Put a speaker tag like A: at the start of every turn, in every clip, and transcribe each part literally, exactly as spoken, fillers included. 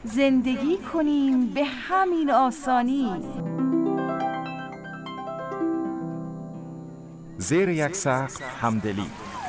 A: زندگی کنیم به همین آسانی.
B: زیر یک سقف همدلی،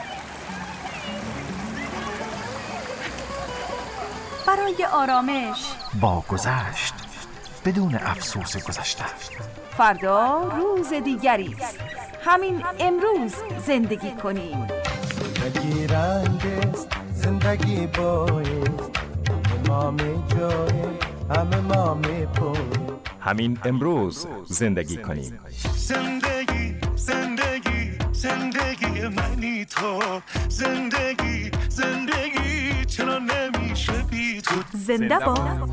A: برای آرامش
C: با گذشت بدون افسوس گذشته.
A: فردا روز دیگری است. همین امروز زندگی کنیم.
D: زندگی رنگ است، زندگی بایست، ما می جاییم، همه ما می پویم.
B: همین امروز زندگی کنیم.
E: زندگی زندگی زندگی منی تو، زندگی زندگی چرا نمیشه بی تو.
A: زنده باد،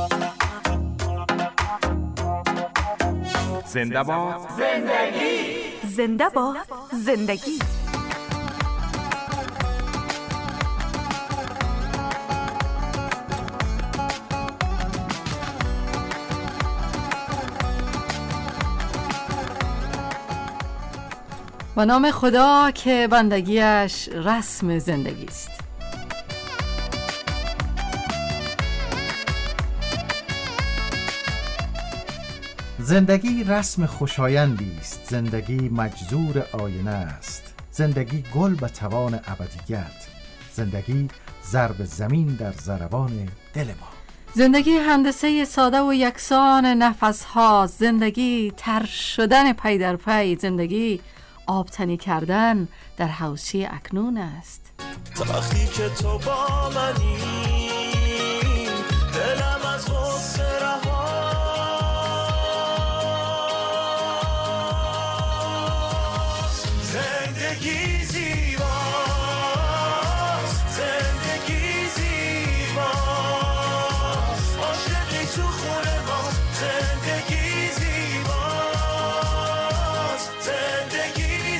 B: زنده باد
A: زندگی، زنده باد زندگی.
F: و نام خدا که بندگیش رسم زندگی است.
C: زندگی رسم خوشایندی است، زندگی مجذور آینه است، زندگی گل به توان ابدیت، زندگی ضرب زمین در ضربان دل ما.
F: زندگی هندسه ساده و یکسان نفس ها، زندگی تر شدن پی در پی، زندگی آبتنی کردن در حوضچه اکنون است.
E: وقتی که تو با منی دلم از غصه رهاست. زندگی زیباست، زندگی زیباست، عاشقی تو خونه ما. زندگی زیباست، زندگی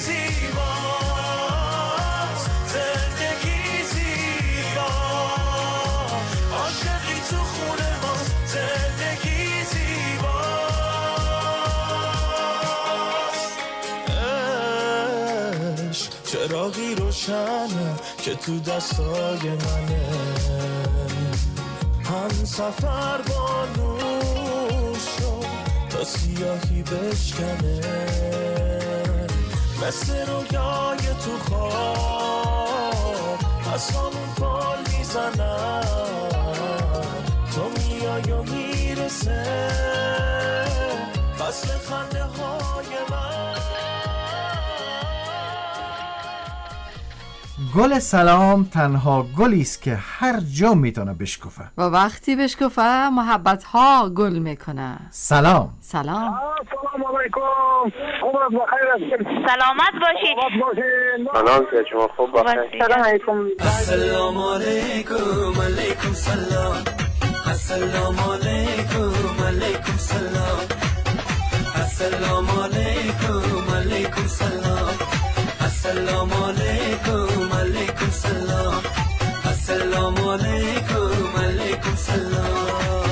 E: زیباست، زندگی زیباست، عاشقی تو خونه ما. زندگی زیباست. عشق چراغی روشنه که تو دستای منه، هم سفر با نور شد تا سیاهی بشکنه، مثل رویای تو خواب اصامون پال میزنم، تو میای و میرسه فصل خنده های من.
C: گل سلام تنها گلی است که هر جا میتونه بشکفه
F: و وقتی بشکفه محبت ها گل میکنه.
C: سلام.
F: سلام.
G: سلام علیکم. عمرت بخیر.
H: سلامت باشید.
G: سلام که شما خوب باشید.
H: سلام علیکم.
E: السلام علیکم. علیکم سلام. السلام علیکم. علیکم سلام. السلام علیکم. علیکم سلام. السلام علیکم. علیکم سلام. السلام علیکم. علیکم سلام.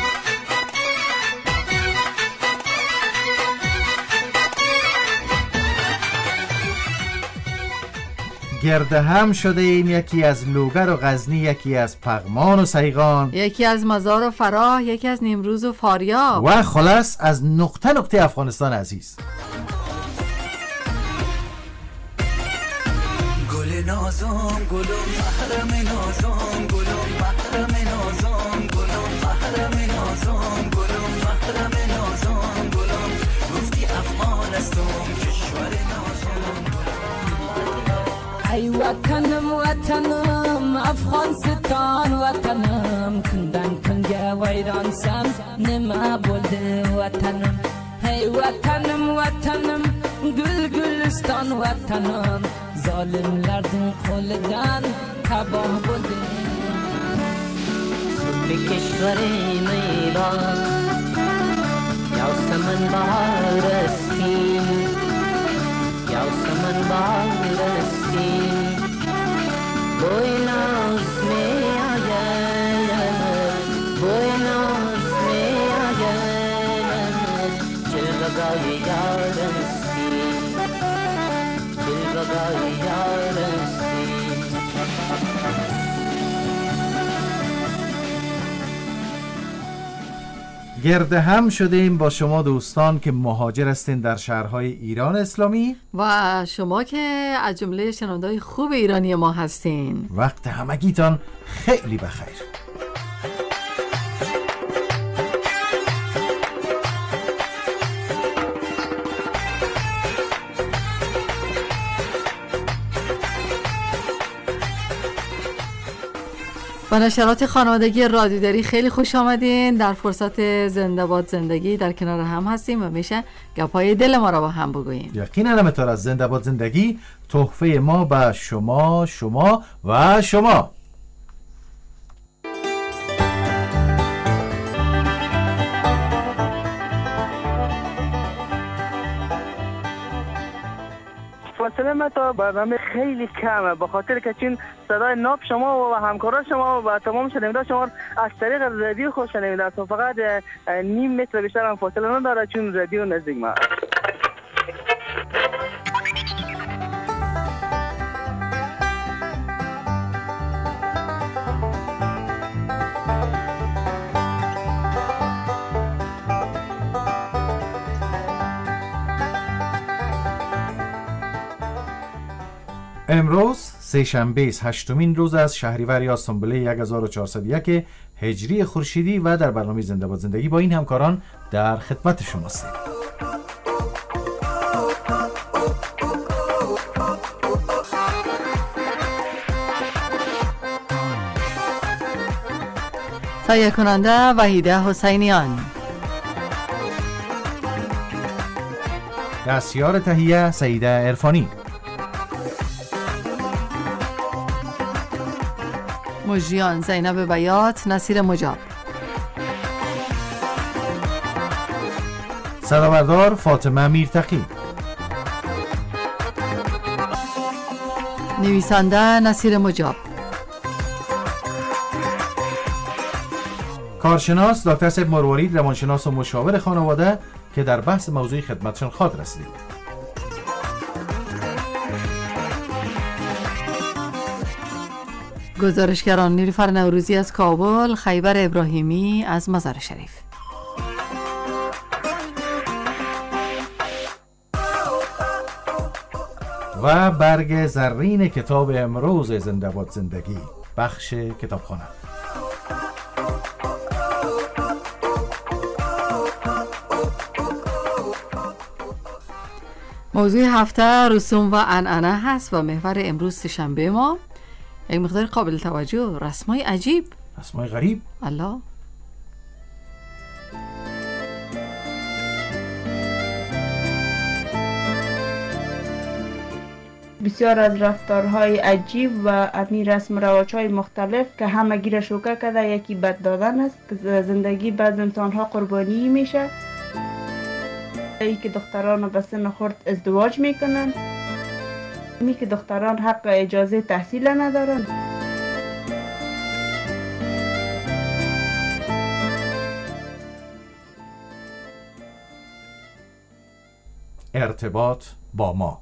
C: گرد هم شده این، یکی از لوگر و غزنی، یکی از پغمان و سیغان،
F: یکی از مزار و فراه، یکی از نیمروز و فاریاب
C: و خلاص از نقطه نقطه افغانستان عزیز.
E: گل نازم گلم محرم نازم گلم محرم نازم گلم محرم نازم گلم محرم نازم گلم گفتی افغانستان کشور نازم.
I: ای وطنم وطنم افغانستان وطنم، کندن کنگه ویران سم نما بوده وطنم. ای وطنم وطنم گل گلستان وطنم، ظالملردن قولدن تباه بوده.
J: به کشور میران یاسمن بهار استی، یاسمن بهار استی، بوی ناز می آید، بوی ناز می آید، جلوگاه یار استی، جلوگاه یار استی.
C: گرد هم شدیم با شما دوستان که مهاجر هستین در شهرهای ایران اسلامی
F: و شما که از جمله شنونده‌های خوب ایرانی ما هستین.
C: وقت همگیتان خیلی بخیر.
F: با نشرات خانوادگی رادیودری خیلی خوش آمدین. در فرصت زنده باد زندگی در کنار هم هستیم و میشه گپای دل ما را با هم بگوییم.
C: یقینا همینطور از زنده باد زندگی تحفه ما به شما، شما و شما.
G: فاصله ما تا برنامه خیلی کمه، به خاطر که چون صدای ناب شما و همکاران شما و تمام شنوندگان شما از طریق رادیو خود شنیده است و فقط نیم متر بیشتر هم فاصله نداره چون رادیو نزدیک ما.
C: امروز سه شنبه است، هشتمین روز از شهریور یا سنبله هزار و چهارصد و یک هجری خورشیدی و در برنامه زنده باد زندگی با این همکاران در خدمت شماستیم.
F: تهیه کننده وحیده حسینیان،
C: دستیار تهیه سعیده عرفانی،
F: مجریان زینب بیات، نصیر مجاب،
C: صدابردار فاطمه میرتقی،
F: نویسنده نصیر مجاب،
C: کارشناس دکتر سید مروارید، روانشناس و مشاور خانواده که در بحث موضوعی خدمتشان خواهد رسیدیم.
F: گزارشگران نیلوفر نوروزی از کابل، خیبر ابراهیمی از مزار شریف.
C: و برگ زرین کتاب امروز زنده باد زندگی، بخش کتابخانه.
F: موضوع هفته رسوم و عنعنه هست و محور امروز سه‌شنبه ما یک مقدار قابل توجه، رسمای عجیب،
C: رسمای غریب.
F: الله.
H: بسیار از رفتارهای عجیب و امی رسم رواج‌های مختلف که همه گیر شوکه کرده یکی بد دادن است که زندگی بعض انسان‌ها قربانی میشه. ای که دختران به سن خرد ازدواج میکنن، می که دختران حق اجازه تحصیل ندارن.
C: ارتباط با ما.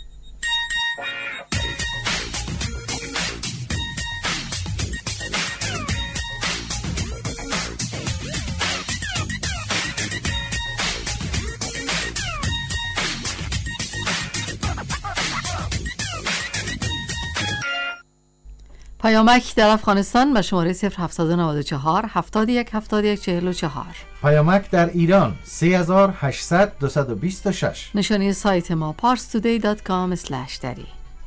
F: پیامک در افغانستان به شماره صفر هفتصد و نود و چهار هفتاد و یک هفتاد و یک چهل و چهار.
C: پیامک در ایران سه هزار و هشتصد دویست و بیست و شش.
F: نشانی سایت ما پارس تودی دات کام اسلش دری.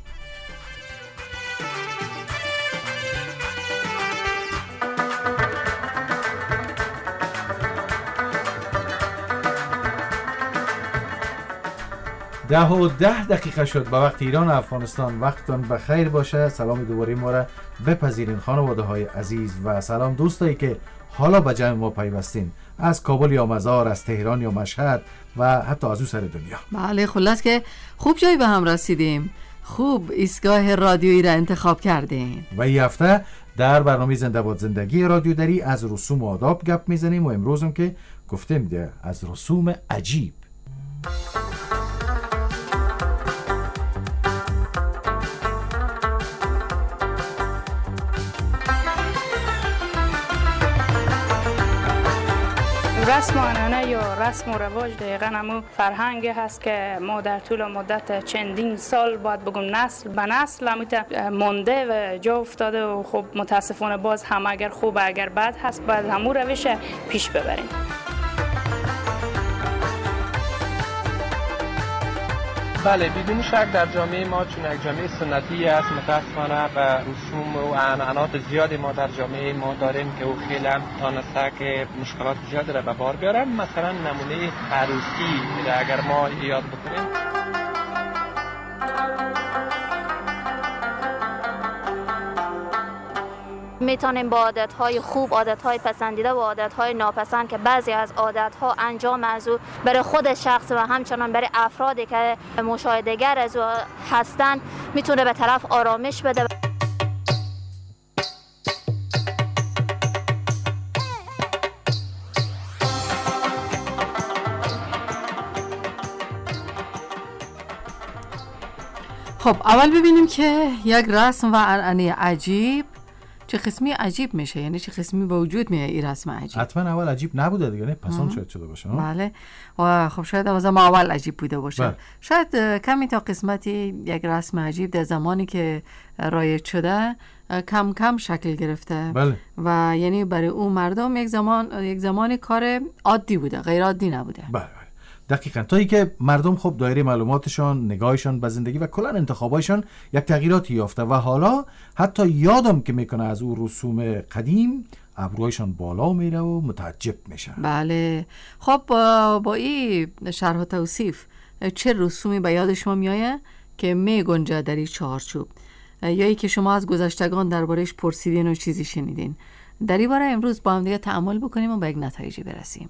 C: ده و ده دقیقه شد به وقت ایران و افغانستان. وقتتان بخیر باشه. سلام دوباره ما را بپذیرین خانواده های عزیز و سلام دوستایی که حالا به جمع ما پیوستین از کابل یا مزار، از تهران یا مشهد و حتی از او سر دنیا.
F: بله، خلاص که خوب جایی به هم رسیدیم، خوب ایستگاه رادیویی را انتخاب کردیم
C: و این هفته در برنامه زنده باد زندگی رادیودری از رسوم و آداب گپ میزنیم و امروز هم که گفتیم ده از رسوم عجیب.
K: رسم و عنعنه یا رسم و رواج دقیقا همون فرهنگی هست که ما در طول مدت چندین سال باید بگم نسل به نسل همیته مونده و جا افتاده و خب متاسفانه باز هم اگر خوب اگر بد هست باید همون روش پیش ببریم.
L: بله بدون شک در جامعه ما چون یک جامعه سنتی است متاسفانه و رسوم و عنعنات زیادی ما در جامعه ما داریم که او خیلی هم تانسته که مشکلات زیادی را به بار بیارن. مثلا نمونه عروسی را اگر ما یاد بکنیم
M: میتونیم با عادتهای خوب، عادتهای پسندیده و عادتهای ناپسند که بعضی از عادتها انجام از او برای خود شخص و همچنان برای افرادی که مشاهده‌گر از او هستند میتونه به طرف آرامش بده.
F: خب اول ببینیم که یک رسم و عنعنه عجیب چه قسمی عجیب میشه، یعنی چه قسمی به وجود میاد این رسم عجیب.
C: حتما اول عجیب نبوده دیگه، نه پسند شاید شده باشه.
F: بله و خب شاید از ما اول عجیب بوده باشه. بله. شاید کمی تا قسمتی یک رسم عجیب در زمانی که رایج شده کم کم شکل گرفته.
C: بله.
F: و یعنی برای اون مردم یک زمان یک زمانی کار عادی بوده، غیر عادی نبوده.
C: بله. دقیقاً تا ای که مردم خب دایره معلوماتشان، نگاهشان به زندگی و کلا انتخابایشان یک تغییراتی یافته و حالا حتی یادم که میکنه از اون رسوم قدیم ابروهایشان بالا میره و متعجب میشن.
F: بله. خب با, با این شرح و توصیف چه رسومی به یاد شما میایه که میگنجه در این چارچوب یا ای که شما از گذشتگان دربارهش پرسیدین و چیزی شنیدین؟ در این باره امروز با هم دیگه تأمل بکنیم و به یک نتایجی برسیم.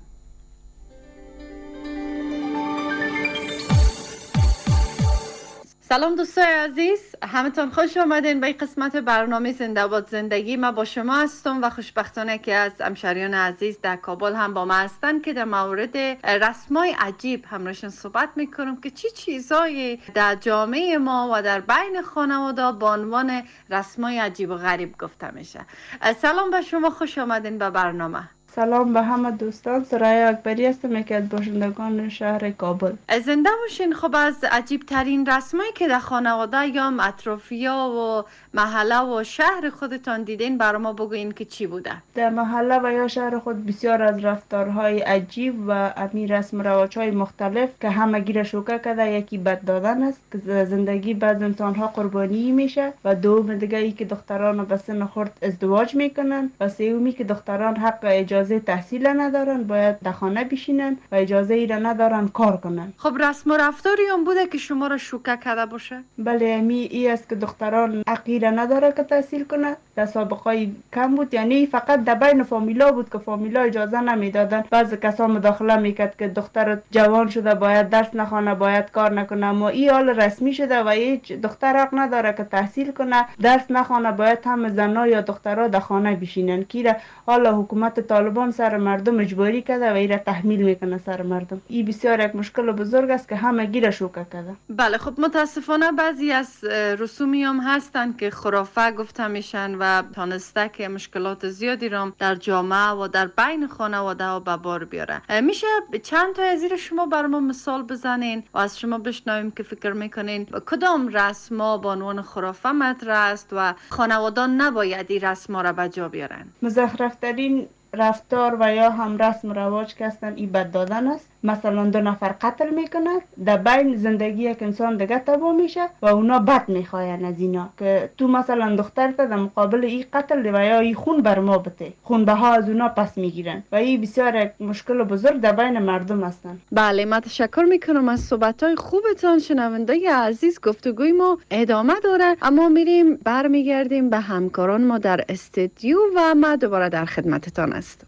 N: سلام دوستای عزیز، همتون خوش آمدین به قسمت برنامه زنده باد زندگی. من با شما هستم و خوشبختانه که از همشهریان عزیز در کابل هم با ما هستن که در مورد رسمای عجیب همراهشون صحبت میکنم که چی چیزایی در جامعه ما و در بین خانواده با عنوان رسمای عجیب و غریب گفته میشه. سلام به شما، خوش آمدین به برنامه.
H: سلام به همه دوستان، سرای اکبری هستم که از باشندگان شهر کابل.
N: زنده باشین. خب از عجیب ترین رسمایی که در خانواده یا اطرافیا و محله و شهر خودتان دیدین برای ما بگوین که چی بوده؟
H: در محله و یا شهر خود بسیار از رفتارهای عجیب و امی رسم رواج‌های مختلف که همه گیر شوکه کرده. یکی بد دادن است که زندگی بعض انسان‌ها قربانی میشه و دوم دیگه ای که دختران به سن خرد ازدواج میکنن و سومی که دختران حق اجازه تحصیل ندارن، باید در خانه بشینن و اجازه ای را ندارن کار کنن.
N: خب رسم و رفتاری هم بوده که شما را شوکه کرده باشه؟
H: بله، امی ای است که دختران حقی را نداره که تحصیل کنه. در سابقه کم بود، یعنی فقط در بین فامیلا بود که فامیلا اجازه نمیدادن. بعضی کسا مداخله میکرد که دختر جوان شده باید درس نخونه، باید کار نکنه. اما این حال رسمی شده و هیچ دختر حق نداره که تحصیل کنه، درس نخونه، باید هم زنا یا دخترها در خانه بشینن. که حالا حکومت طالبان سر مردم اجباری کرده و ایره تحمیل میکنه سر مردم. این بسیار یک مشکل بزرگ است که همه گیره شوکه کرده.
N: بله. خب متاسفانه بعضی از رسومی هم هستن که خرافه گفته میشن و تانسته که مشکلات زیادی را در جامعه و در بین خانواده ها به بار بیاره. میشه چند تا از این شما برام مثال بزنین و از شما بشنویم که فکر میکنین کدام رسما با عنوان خرافه مطرح است و خانواده نباید این رسما را به جا بیارن؟
H: مزخرفترین رفتار و یا هم رسم رواج که هستن ای بد دادن است. مثلا دو نفر قتل میکنن، در بین زندگی یک انسان دیگه تباه میشه و اونا بد میخواین از اینا که تو مثلا دخترت در مقابل ای قتل و یا ای خون بر ما بده، خون بها از اونا پس میگیرن و این بسیار یک مشکل بزرگ در بین مردم هستن.
N: بله، من تشکر میکنم از صحبتهای خوبتان. شنونده عزیز، گفتگوی ما ادامه داره اما میریم برمیگردیم به همکاران ما در استودیو و ما دوباره در خدمتتان هستم.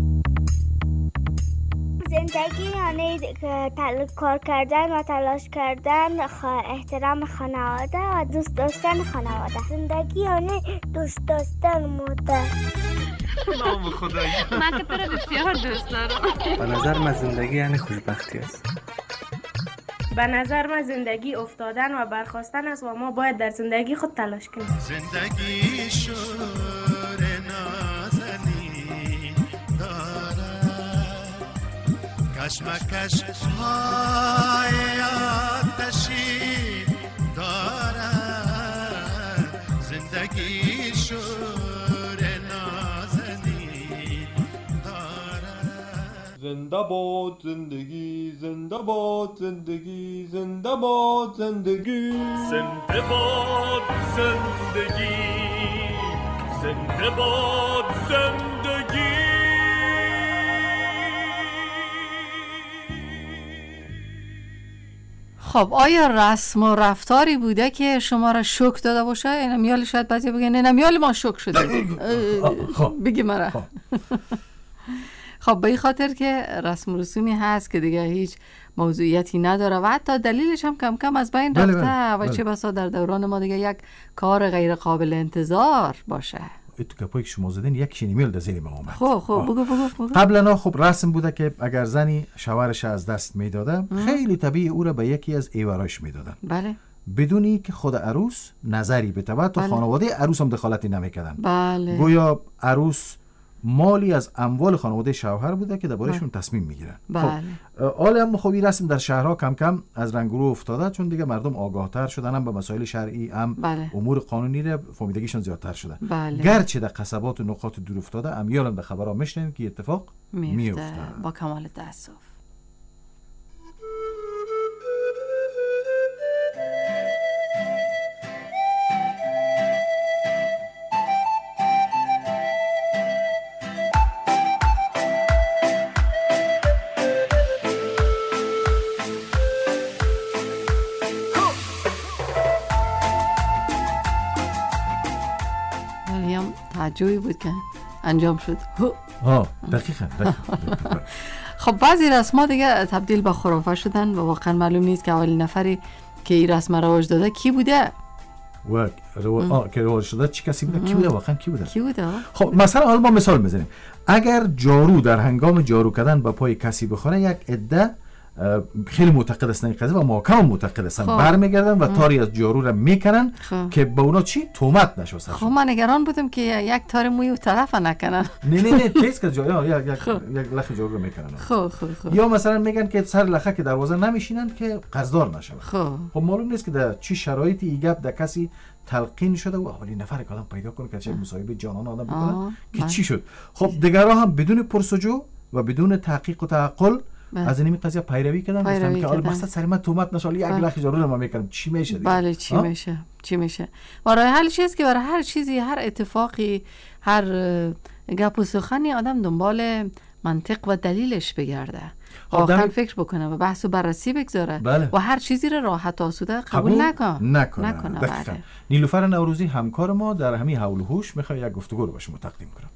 O: زندگی یعنی کار کردن و تلاش کردن، احترام خانواده و دوست داشتن خانواده. زندگی یعنی دوست داشتن مادر.
P: نام خدایی.
Q: من که تو رو بسیار دوست دارم.
P: به نظر من زندگی یعنی خوشبختی است.
R: به نظر من زندگی افتادن و برخاستن است و ما باید در زندگی خود تلاش کنیم.
E: زندگی شور نازنی داره
S: کشمکش های آتشی دارد زندگی شور نازنین دارد.
T: زنده باد زندگی، زنده باد زندگی، زنده باد زندگی،
E: زنده باد زندگی، زنده باد زندگی.
F: خب آیا رسم و رفتاری بوده که شما را شوک داده باشه؟ این امیال شاید بعضی بگن این امیال ما شوک شده بگی مرا. خب به این خاطر که رسم و رسومی هست که دیگه هیچ موضوعیتی نداره و حتی دلیلش هم کم کم از بین رفته. بله بله. و چه بسا در دوران ما دیگه یک کار غیر قابل انتظار باشه.
C: تو کپایی که شما زدین یک شنیمیل در زیر ما آمد.
F: خب خب بگو بگو بگو.
C: قبلا خب رسم بوده که اگر زنی شوهرش از دست میداده خیلی طبیعی او را به یکی از ایوراش میدادن.
F: بله.
C: بدونی که خود عروس نظری بده و تو بله. خانواده عروس هم دخالتی نمیکردن.
F: بله.
C: گویا عروس مالی از اموال خانواده شوهر بوده که دربارهشون تصمیم میگیرن.
F: بله.
C: خب هم خب این رسم در شهرها کم کم از رنگ رو افتاده چون دیگه مردم آگاهتر شدن هم به مسائل شرعی هم
F: بله.
C: امور قانونی را فهمیدگیشون زیادتر شده.
F: بله.
C: گرچه در قصبات و نقاط دور افتاده امیال هم در خبرها میشنویم که اتفاق میفته.
F: با کمال تأسف. تعجبی بود که انجام شد.
C: آه دقیقاً.
F: خب بعضی رسما دیگه تبدیل به خرافه شدن و واقعا معلوم نیست که اولین نفری که این رسم رواج داده کی بوده.
C: و رو آه که رواج شده چی کسی بوده؟ کی بوده واقعا کی بوده؟
F: کی بوده؟
C: خب مثلا حالا ما مثال میزنیم. اگر جارو در هنگام جارو کردن به پای کسی بخوره یک عده خیلی معتقد هستن این قضیه و محکم معتقد هستن برمیگردن و تاری از جارو را میکنن
F: خواه.
C: که به اونا چی تومت نشه.
F: خب من نگران بودم که یک تار موی و طرف نکنن.
C: نه نه نه تیز که جای یک یک یک لخ جارو رو میکنن.
F: خب خب خب.
C: یا مثلا میگن که سر لخه که دروازه نمیشینن که قرضدار نشه.
F: خب
C: خب معلوم نیست که در چی شرایطی این گپ در کسی تلقین شده و اولین نفر که آدم پیدا کنه که چه مصاحبه جانان آدم بکنه که چی شد. خب دیگرها هم بدون پرسجو و بدون تحقیق و تعقل از این قضیه پیروی کردن گفتن که حالا مقصد سر من تومت نشه یک لخ جارو رو ما میکنم چی میشه دیگه.
F: بله چی آه؟ میشه چی میشه و راه حل چیه که برای هر چیزی هر اتفاقی هر گپ و سخنی آدم دنبال منطق و دلیلش بگرده واقعا فکر بکنه و بحث و بررسی بگذاره.
C: بله.
F: و هر چیزی رو راحت آسوده قبول, قبول نکن
C: نکنه,
F: نکنه. بله.
C: نیلوفر نوروزی همکار ما در همین حول و حوش میخواد یک گفتگو رو با شما تقدیم کنه.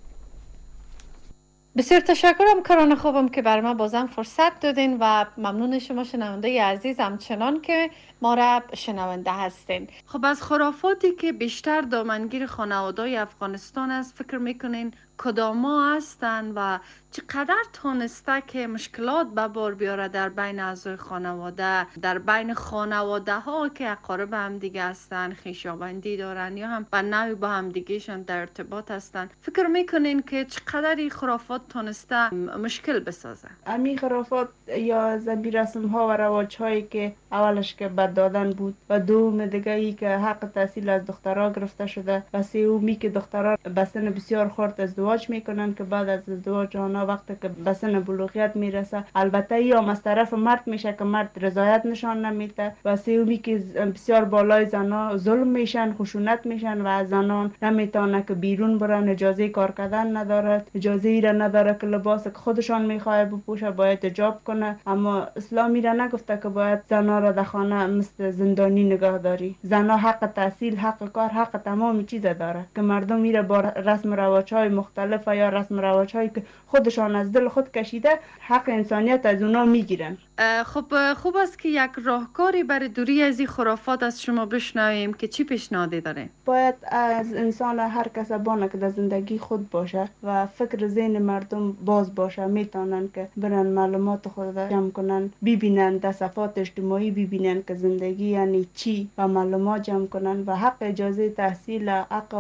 N: بسیار تشکرم کاران خوبم که بر ما بازم فرصت دادین و ممنون شما شنونده عزیز همچنان که ما را شنونده هستین. خب از خرافاتی که بیشتر دامنگیر خانواده‌های افغانستان است فکر میکنین کداما هستن و چقدر تونسته که مشکلات به بار بیاره در بین اعضای خانواده، در بین خانواده ها که اقارب هم دیگه هستن، خویشاوندی دارن یا هم به نوعی با هم دیگهشان در ارتباط هستن. فکر میکنین که چقدر این خرافات تونسته مشکل بسازه؟
H: امی خرافات یا زبی رسم ها و رواج هایی که اولش که بد دادن بود و دوم دیگه ای که حق تحصیل از دخترها گرفته شده و سومی که دخترها به سن بسیار خرد ازدواج میکنن که بعد از ازدواج آنها وقتی که به سن بلوغیت میرسه البته یا از طرف مرد میشه که مرد رضایت نشان نمیده و سومی که بسیار بالای زنا ظلم میشن، خشونت میشن و زنان نمیتونه که بیرون برن، اجازه کار کردن ندارد، اجازه ای را نداره که لباس که خودشان میخواد بپوشه باید حجاب کنه. اما اسلامی را نگفته که باید زنا را در خانه مثل زندانی نگاه داری. زنا حق تحصیل، حق کار، حق تمام چیز داره که مردم میره با رسم رواج های مختلف یا رسم رواج هایی که خودشان از دل خود کشیده حق انسانیت از اونا میگیرن.
N: خب خوب است که یک راهکاری برای دوری از این خرافات از شما بشنویم که چی پیشنهادی داره؟
H: باید از انسان هر کس بانه که در زندگی خود باشه و فکر ذهن مردم باز باشه، میتونن که برن معلومات خود را جمع کنن، ببینن در صفحات اجتماعی ببینن که زندگی یعنی چی و معلومات جمع کنن و حق اجازه تحصیل، حق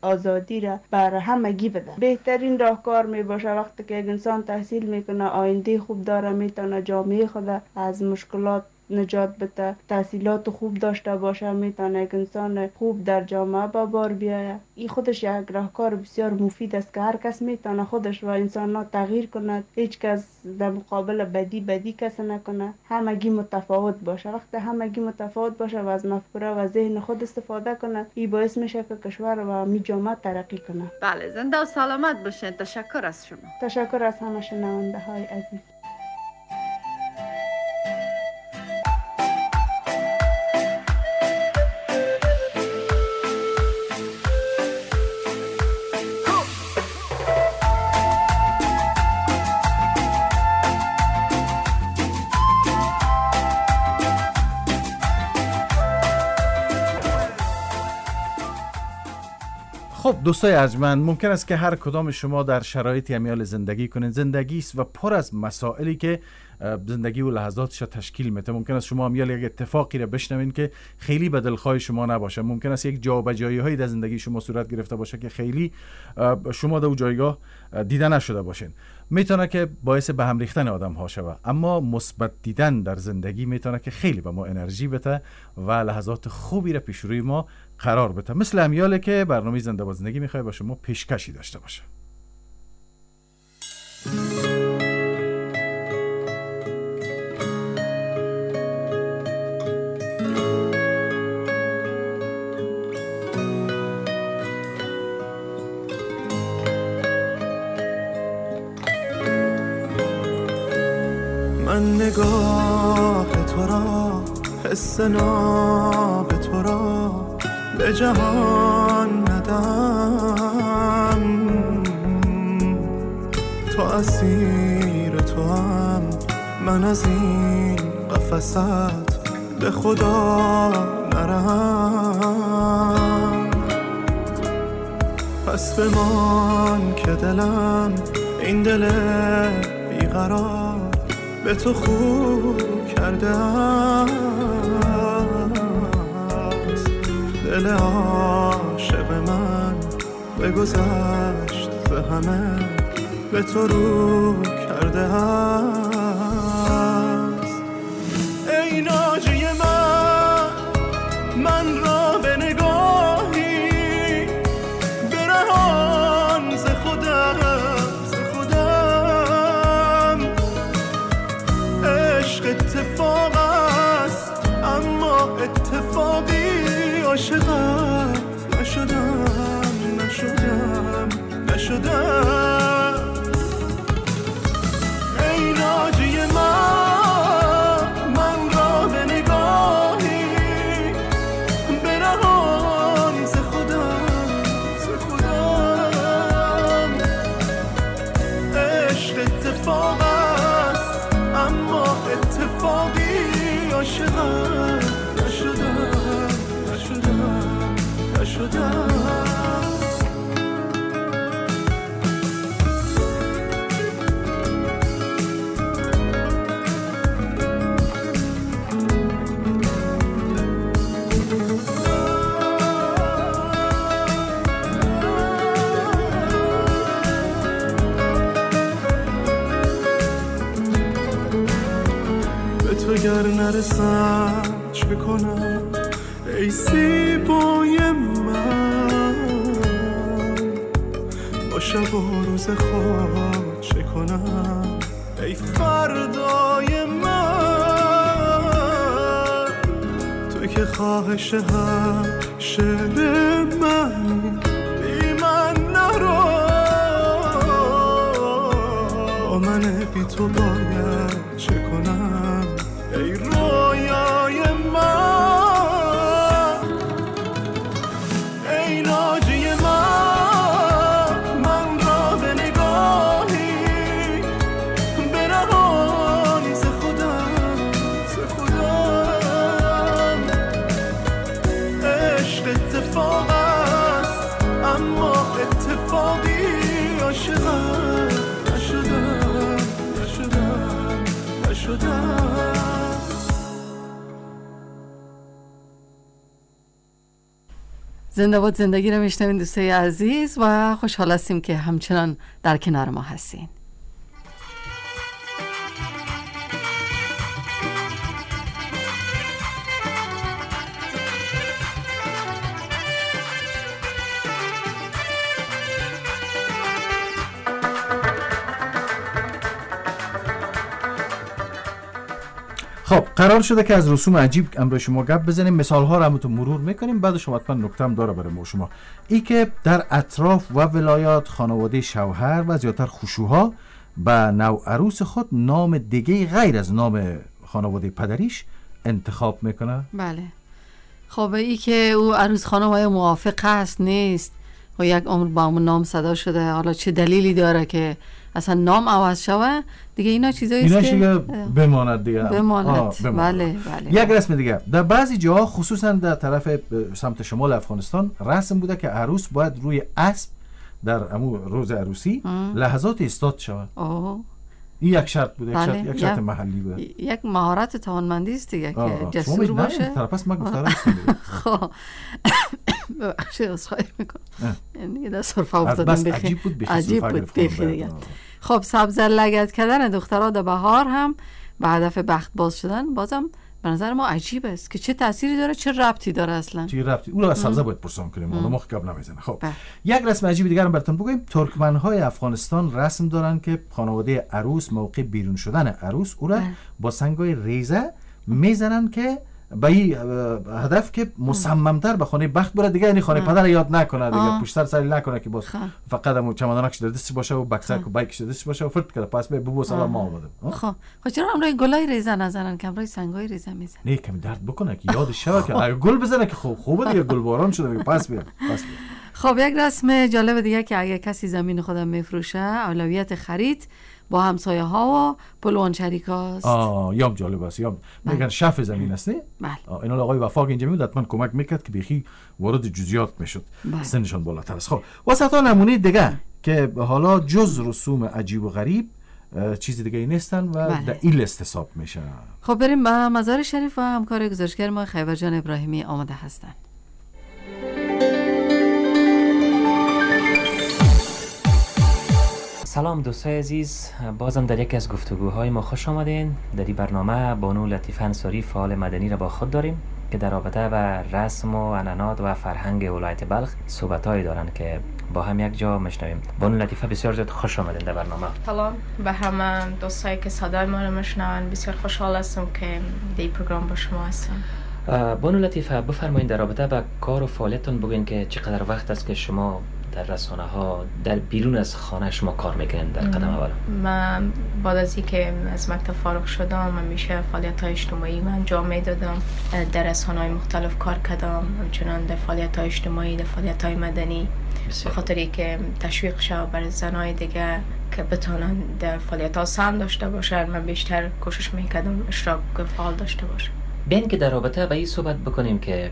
H: آزادی را بر همگی بده. بهترین راهکار می باشه وقتی که یک انسان تحصیل میکنه، آینده خوب داره، میتونه جامعه خود از مشکلات نجات بده، تحصیلات خوب داشته باشه، میتونه یک انسان خوب در جامعه با بار بیاید. این خودش یک راهکار بسیار مفید است که هر کس میتونه خودش و انسان تغییر کند. هیچ کس در مقابل بدی بدی کس نکنه، همگی متفاوت باشه. وقتی همگی متفاوت باشه و از مفکوره و ذهن خود استفاده کنه، این باعث میشه که کشور و می جامعه ترقی کنه.
N: بله، زنده و سلامت باشین. تشکر از شما.
H: تشکر از همه شنونده های عزیز.
C: خب دوستای ارجمند، ممکن است که هر کدام شما در شرایطی امیال زندگی کنید. زندگی است و پر از مسائلی که زندگی و لحظاتش تشکیل میده. ممکن است شما امیال یک اتفاقی را بشنوین که خیلی به دلخواه شما نباشه. ممکن است یک جابجایی هایی در زندگی شما صورت گرفته باشه که خیلی شما در اون جایگاه دیده نشده باشین. میتونه که باعث به هم ریختن آدم ها شوه، اما مثبت دیدن در زندگی میتونه که خیلی به ما انرژی بده و لحظات خوبی را پیش روی ما قرار بده. مثل امیاله که برنامه زنده با زندگی میخواد با شما پیشکشی داشته باشه.
E: من نگاه تو را، حس ناب تو را به جهان ندم. تو اسیر تو هم، من از این قفست به خدا نرم. پس بمان که دلم، این دل بیقرار به تو خوب کرده است. دل عاشق من بگذشت ز همه، به تو رو کرده است. ای ناجی من، من را به نگاهی برهان ز خودم. اتفاق است اما اتفاقی عاشقم نشدم نشدم نشدم. ای ناجی من، من را به نگاهی برهان ز خودم ز خودم. عشق اتفاق است اما اتفاقی عاشقم نشدم نشدم نشدم. اگر نرسم چه کنم ای زیبای من؟ با شب و روز خواب چه کنم ای فردای من؟ تو که خواهش هم شعر من بی من نرو. با من بی تو باید چه کنم ای رویای من؟ ای ناجی من، من را به نگاهی برهانی ز خودم ز خودم. عشق اتفاق است اما اتفاقی عاشقم نشدم نشدم نشدم.
F: زنده باد زندگی رو میشنوین دوستای عزیز و خوشحال هستیم که همچنان در کنار ما هستین.
C: خب قرار شده که از رسوم عجیب امروز شما گپ بزنیم، مثال ها رو همونطور مرور میکنیم، بعد شما حتما نکته هم داره برای ما شما. ای که در اطراف و ولایات خانواده شوهر و زیادتر خشوها به نو عروس خود نام دیگه غیر از نام خانواده پدریش انتخاب میکنه.
F: بله. خب ای که او عروس خانم های موافق هست نیست و یک عمر با همون نام صدا شده، حالا چه دلیلی داره که اصلا نام عوض شوه دیگه، اینا چیزایی است که
C: اینا بماند دیگه
F: بماند. بله بله.
C: یک رسم دیگه در بعضی جاها خصوصا در طرف سمت شمال افغانستان رسم بوده که عروس باید روی اسب در امو روز عروسی لحظات ایستاد شود.
F: اوه.
C: این یک شرط بوده.
F: بله.
C: یک شرط, یک شرط محلی بوده.
F: یک مهارت توانمندی است دیگه که جسور باشه.
C: شما پس ما گفتارم
F: خب ببخشید اسخای میکنم یعنی در صرفه افتادم بخیر.
C: عجیب بود بخیر.
F: عجیب بود بخیر. خب سبز لگد کردن دخترها در بهار هم به هدف بخت باز شدن بازم به نظر ما عجیب است که چه تأثیری داره، چه ربطی داره اصلا.
C: چه ربطی؟ اون رو از سبزه باید پرسان کنیم، اون مخ قبل نمیزنه. خب یک رسم عجیب دیگه رو براتون بگم. ترکمن‌های افغانستان رسم دارن که خانواده عروس موقع بیرون شدن عروس او را با سنگای ریزه میزنن که به این هدف که مصممتر به خانه بخت بره دیگه، یعنی خانه پدر یاد نکنه دیگه، پشتر سری نکنه که باز فقط هم چمدانکش در دستش باشه و بکسک و بایکش در دستش باشه و فرد کنه پس به بو سلام ما اومدم.
F: خب خب چرا امروی گلای ریزه نزنن که امروی سنگای ریزه میزنن؟
C: نه کمی درد بکنه که یادش شه که اگه گل بزنه که خوب خوبه دیگه، گل باران شده پس بیاد پس بیاد.
F: خب یک رسم جالب دیگه که اگه کسی زمین خودم میفروشه اولویت خرید با همسایه ها و پلوان شریکاست.
C: آه یام جالب است. یام میگن شف زمین است نه؟
F: بله.
C: اینا آقای وفاق اینجا میاد حتما کمک میکرد که بخی وارد جزئیات میشد. سنشون بالاتر است. خب واسه تا نمونه دیگه که حالا جز رسوم عجیب و غریب چیز دیگه ای نیستن و بله. در این لیست حساب میشن.
F: خب بریم به مزار شریف و همکار گزارشگر ما خیبر جان ابراهیمی آماده هستن.
U: سلام دوستای عزیز، بازم در یکی از گفتگوهای ما خوش آمدین. در این برنامه بانو لطیفه انصاری فعال مدنی را با خود داریم که در رابطه با رسم و عنعنات و فرهنگ ولایت بلخ صحبت‌هایی دارن که با هم یک جا میشنویم. بانو لطیفه بسیار زیاد خوش آمدین در برنامه.
R: سلام به همه دوستایی که صدای ما رو میشنون، بسیار خوشحال هستم که در این پروگرام با شما هستم.
U: بانو لطیفه بفرمایید در رابطه با کار و فعالیتتون بگین که چقدر وقت است که شما در رسانه ها در بیرون از خانه شما کار میکنین در قدم اول؟
R: من بعد از اینکه از مکتب فارغ شدم همیشه فعالیت های اجتماعی من انجام میدادم، در رسانه های مختلف کار کردم، همچنان در فعالیت های اجتماعی، در فعالیت های مدنی، به خاطری که تشویق شد برای زنای دیگه که بتونن در فعالیت ها سهم داشته باشن. من بیشتر کوشش میکردم اشتراک فعال داشته باشم.
U: بین که در رابطه با این صحبت بکنیم که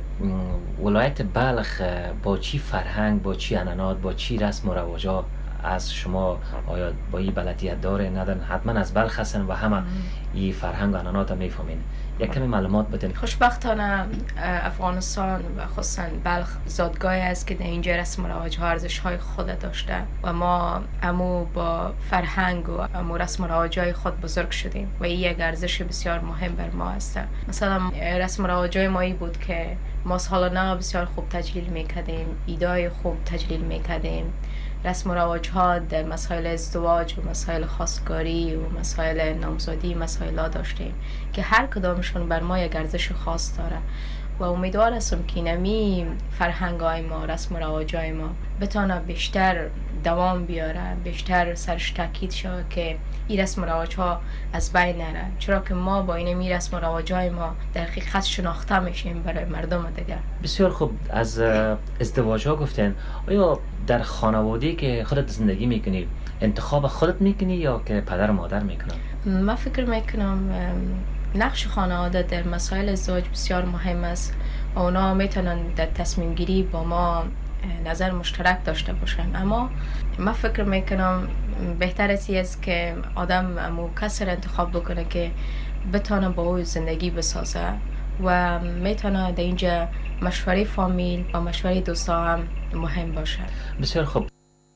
U: ولایت بلخ با چی فرهنگ، با چی عنعنات، با چی رسم و رواجا از شما آیا با این بلدیت داره ندن؟ حتما از بلخ هستن و همه این فرهنگ و عنعنات هم میفهمین. یک کمی معلومات بدین.
R: خوشبختانه افغانستان و خصوصا بلخ زادگاهی است که در اینجا رسم و رواج ها ارزش های خود داشته و ما امو با فرهنگ و امو رسم و رواج های خود بزرگ شدیم و این یک ارزش بسیار مهم بر ما است. مثلا رسم و رواج های ما ای بود که ما سالانه بسیار خوب تجلیل میکردیم، ایدای خوب تجلیل میکردیم. رسم و رواج ها در مسائل ازدواج و مسائل خواستگاری و مسائل نامزادی مسائل ها داشتیم که هر کدامشون بر ما یک ارزش خاص داره و امیدوار هستم که نمی فرهنگ های ما، رسم و رواج های ما بتونه بیشتر دوام بیاره، بیشتر سرش تاکید شود که این رسم و رواج ها از بین نره، چرا که ما با این می رسم و رواج های ما در حقیقت شناخته میشیم برای مردم دیگر.
U: بسیار خوب. از ازدواج ها گفتین، آیا در خانواده‌ای که خودت زندگی میکنی انتخاب خودت میکنی یا که پدر و مادر میکنن؟
R: من فکر میکنم نقش خانواده در مسائل ازدواج بسیار مهم است و اونا میتونن در تصمیم گیری با ما نظر مشترک داشته باشن، اما من فکر میکنم بهتر است که آدم امو کسی را انتخاب بکنه که بتونه با او زندگی بسازه و میتونه در اینجا مشوره فامیل و مشوره دوستا هم مهم باشه.
U: بسیار خوب.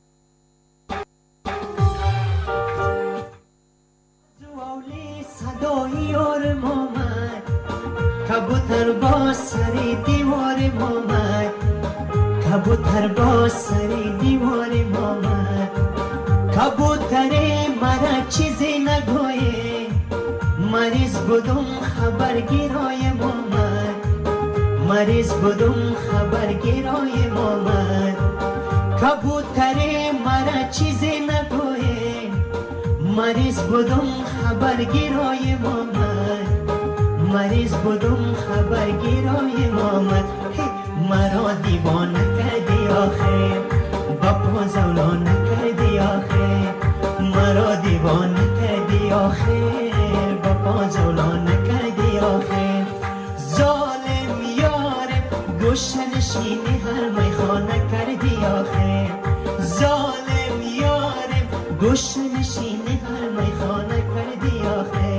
D: کبوتر با سری دیوار مامد، کبوتر با سری دیوار مامد، کبوتر مرا چیزی نگویه، مریض بودم خبرگیرای مامد، مریض بودم خبرگیرای مامد، کبوتر مرا چیزی نگویه، مریض بودم خبرگیرای مامد، مریض بودم خبرگیرای مامد، مرا دیوانه کردی آخه، با زولا نکردی آخه، مرا دیوانه کردی آخه، با زولا نکردی آخه، ظالم یارم گوشه نشینی هر میخانه کردی آخه، ظالم یارم گوشه نشینی هر میخانه کردی آخه.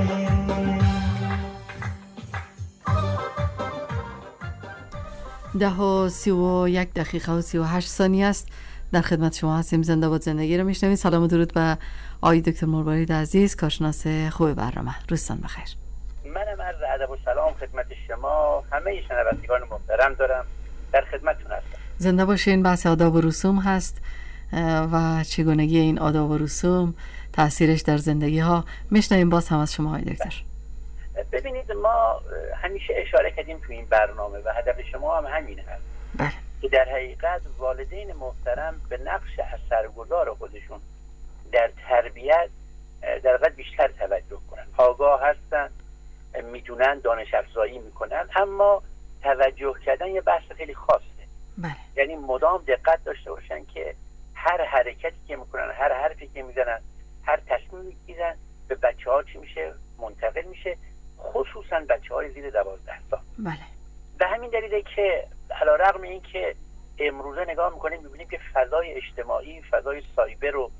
F: ده و سی و یک دقیقه و سی و هشت ثانیه است. در خدمت شما هستیم. زنده باد زندگی رو میشنوید. سلام و درود به آقای دکتر مروارید عزیز، کارشناس خوب برنامه. روزتان بخیر.
V: منم عرض ادب و سلام خدمت شما همه شنوندگان محترم دارم، در خدمتتون هستم.
F: زنده باشین. بحث آداب و رسوم هست و چگونگی این آداب و رسوم، تاثیرش در زندگی ها. میشنویم باز هم از شما آقای دکتر.
V: ببینید، ما همیشه اشاره کردیم تو این برنامه و هدف شما هم همین هست.
F: بله.
V: که در حقیقت والدین محترم به نقش اثرگذار خودشون در تربیت در واقع بیشتر توجه کنن. آگاه هستن، میدونن، دانش افزایی میکنن، اما توجه کردن یه بحث خیلی خاصه.
F: بله.
V: یعنی مدام دقت داشته باشن که هر حرکتی که میکنن، هر حرفی که میزنن، هر تصمیمی میگیرن به بچه ها چی میشه؟ منتقل میشه، خصوصا بچه های زیر دوازده سال.
F: بله.
V: به همین دلیله که علیرغم این که امروزه نگاه میکنیم میبینیم که فضای اجتماعی، فضای سایبر و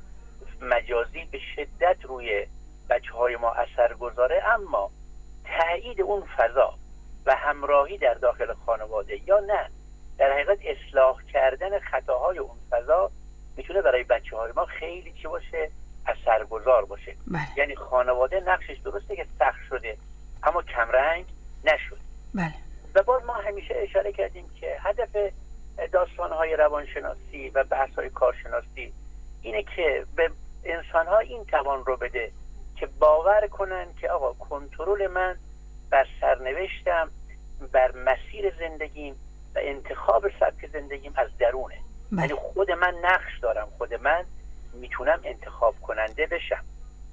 V: مجازی به شدت روی بچه های ما اثر گذاره، اما تایید اون فضا و همراهی در داخل خانواده یا نه در حقیقت اصلاح کردن خطاهای اون فضا میتونه برای بچه های ما خیلی چی باشه؟ اثرگذار باشه.
F: بله.
V: یعنی خانواده نقشش درسته که سخت شده اما کمرنگ نشد.
F: بله.
V: و باز ما همیشه اشاره کردیم که هدف داستانهای روانشناسی و بحث‌های کارشناسی اینه که به انسان‌ها این توان رو بده که باور کنن که آقا کنترل من بر سرنوشتم، بر مسیر زندگیم و انتخاب سبک زندگیم از درونه.
F: بله.
V: یعنی خود من نقش دارم، خود من میتونم انتخاب کننده بشم.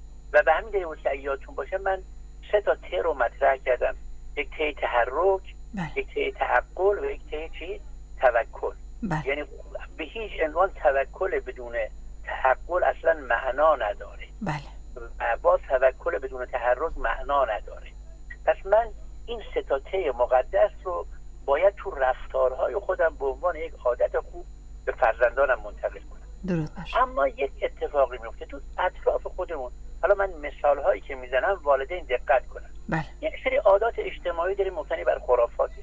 V: و به همین دلیل که یادتون باشه من سه تا ته رو مطرح کردم: یک ته تحرک،
F: بله.
V: یک ته تعقل و یک ته چی؟ توکل.
F: بله.
V: یعنی به هیچ عنوان توکل بدون تعقل اصلا معنا نداره.
F: بله.
V: و باز توکل بدون تحرک معنا نداره. پس من این سه تا ته مقدس رو باید تو رفتارهای خودم به عنوان یک عادت خوب به فرزندانم منتقل کنم.
F: درست باشه.
V: اما یک اتفاقی میفته تو اطراف خودمون. حالا من مثال هایی که میزنم والدین دقت کنن.
F: بله.
V: یک سری عادات اجتماعی داریم مبتنی بر خرافاته.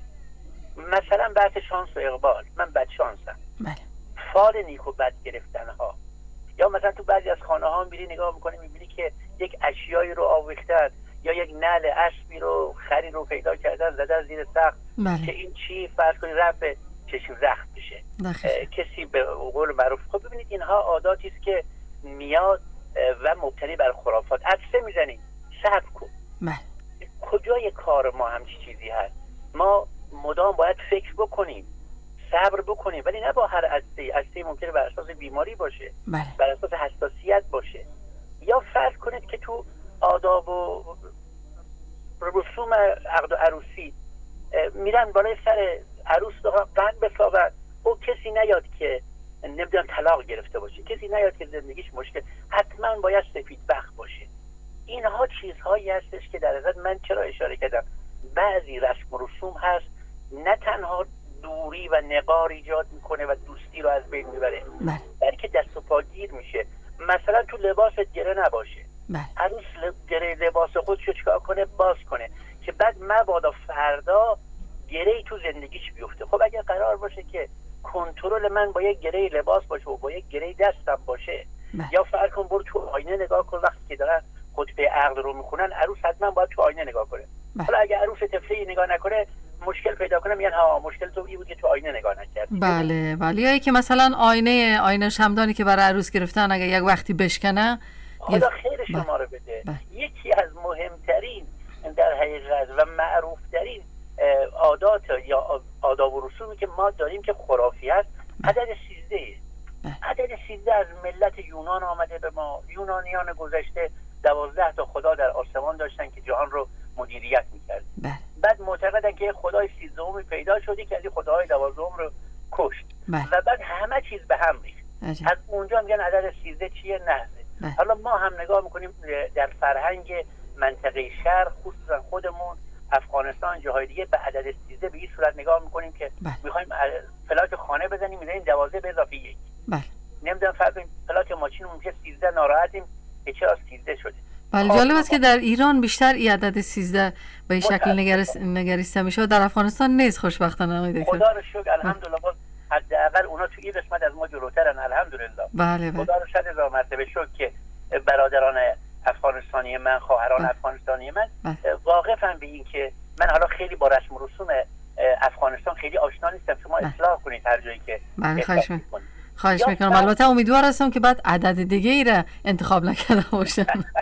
V: مثلا بحث شانس و اقبال، من بد شانسم.
F: بله.
V: فال نیک و بد گرفتن ها. یا مثلا تو بعضی از خانه ها میری نگاه میکنی میبینی که یک اشیایی رو آویختن یا یک نعل اسبی رو خری رو پیدا کردن زدن زیر سقف.
F: بله.
V: که این چی فرض کنید رفع چشم زخم بشه. کسی به قول معروف. خب ببینید اینها عاداتی است که میاد و مبتنی بر خرافات. عطسه میزنیم، صبر کن.
F: بله.
V: کجای کار ما همچی چیزی هست؟ ما مدام باید فکر بکنیم، صبر بکنیم، ولی نه با هر عطسه. عطسه ممکنه بر اساس بیماری باشه.
F: بله.
V: بر اساس حساسیت باشه. یا فرض کنید که تو آداب و رسوم عقد و عروسی میرن بالای سر عروس قند بسازن، او کسی نیاد که نمیدونم طلاق گرفته باشه، کسی نیاد که زندگیش مشکل، حتما باید سفید بخت باشه. اینها چیزهایی هستش که در حقیقت من چرا اشاره کردم بعضی رسم و رسوم هست نه تنها دوری و نقار ایجاد میکنه و دوستی رو از بین میبره، بلکه دست و پا گیر میشه. مثلا تو لباست گره نباشه. عروس گره لباس خودشو چیکار کنه؟ باز کنه که بعد مبادا فردا گره‌ای تو زندگیش بیفته. خب اگر قرار باشه که کنترل من با یک گره لباس باشه و با یک گره دستم باشه، یا فرض کن برو تو آینه نگاه کن وقتی که دارن خطبه عقد رو میخونن، عروس حتما باید تو آینه نگاه کنه. حالا اگه عروس طفلی نگاه نکنه مشکل پیدا کنه، میگن ها مشکل تو این بود که تو آینه نگاه نکردی.
F: بله بله. یا که مثلا آینه آینه شمدانی که برای عروس گرفتن اگه یک وقتی بشکنه،
V: خدا خیر شما رو بده. یکی از مهمترین در حقیقت و معروفترین عادات یا آداب و رسومی که ما داریم که خرافی است، عدد سیزده. عدد سیزده از ملت یونان آمده به ما. یونانیان گذشته دوازده تا خدا در آسمان داشتن که جهان رو مدیریت میکرد. بعد معتقدن که خدای سیزدهمی پیدا شده که از این خداهای دوازدهم رو کشت و بعد همه چیز به هم ریخت. از اونجا میگن عدد سیزده چیه؟ نحوه. حالا ما هم نگاه میکنیم در فرهنگ منطقه شرق، خصوصا خودمون افغانستان، جاهای دیگه، به عدد سیزده به این صورت نگاه میکنیم که میخوایم پلاک خانه بزنیم، میذاریم دوازده به اضافه یک.
F: بله.
V: نمیدونم فرض کنیم پلاک ماشین میشه سیزده، ناراحتیم که چرا سیزده شده.
F: بله جالب است که در ایران بیشتر این عدد سیزده به این شکل نگرس... نگریسته میشه، در افغانستان نیست خوشبختانه. آقای دکتر
V: خدا رو شکر الحمدلله، باز حداقل اونا تو این قسمت از ما جلوترن الحمدلله.
F: بله بله.
V: خدا رو صد هزار مرتبه شکر که برادران افغانستانی من، خواهران بله. افغانستانی من بله. واقفن به این که من حالا خیلی با رسم و رسوم افغانستان خیلی آشنا نیستم، شما بله. اصلاح کنید هر جایی که
F: بله خواهش میکنم. خواهش میکنم. البته امیدوار هستم که بعد عدد دیگه ای را انتخاب نکرده باشن.